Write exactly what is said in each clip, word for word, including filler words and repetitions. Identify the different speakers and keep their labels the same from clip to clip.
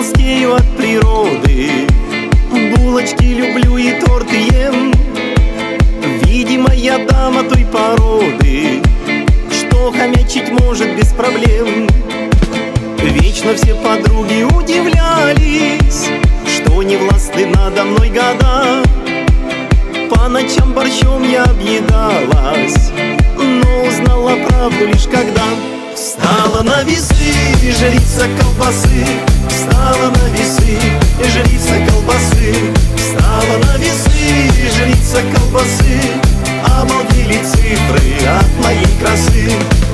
Speaker 1: толстею от природы, булочки люблю и торты ем. Видимо, я дама той породы, что хомячить может без проблем. Вечно все подруги удивлялись, что не властны надо мной года. По ночам борщом я объедалась, но узнала правду лишь когда встала на весы, жрица колбасы. Встала на весы, жрица колбасы. Встала на весы, жрица колбасы. Обалдели цифры от моей красы.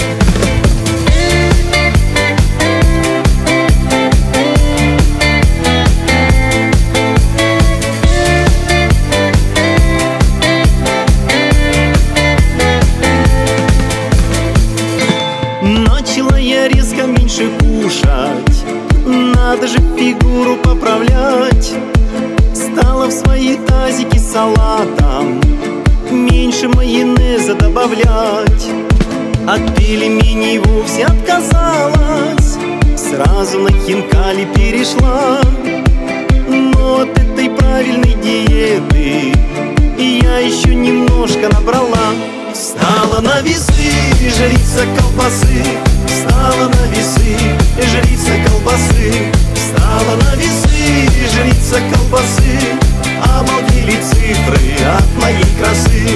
Speaker 1: Начала я резко меньше кушать, надо же фигуру поправлять. Стала в свои тазики салатом меньше майонеза добавлять. От пельменей вовсе отказалась, сразу на хинкали перешла. Но от этой правильной диеты я еще немножко набрала. Встала на весы, жрица колбасы. Встала на весы, жрица колбасы. Встала на весы, жрица колбасы. Обалдели цифры от моей красы.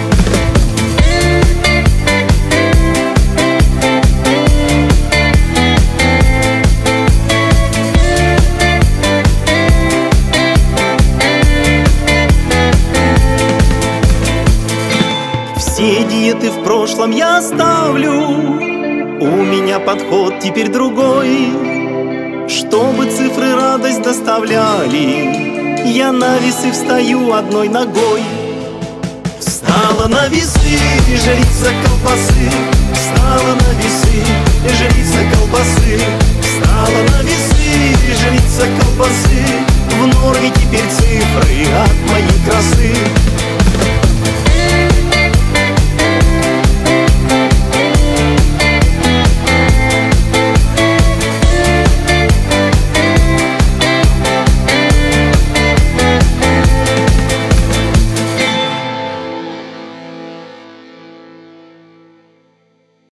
Speaker 1: Все диеты в прошлом я оставлю, у меня подход теперь другой. Чтобы цифры радость доставляли, я на весы встаю одной ногой. Встала на весы, жрица колбасы. Встала на весы, жрица колбасы. Встала на весы, жрица колбасы. В норме теперь цифры от моей красы.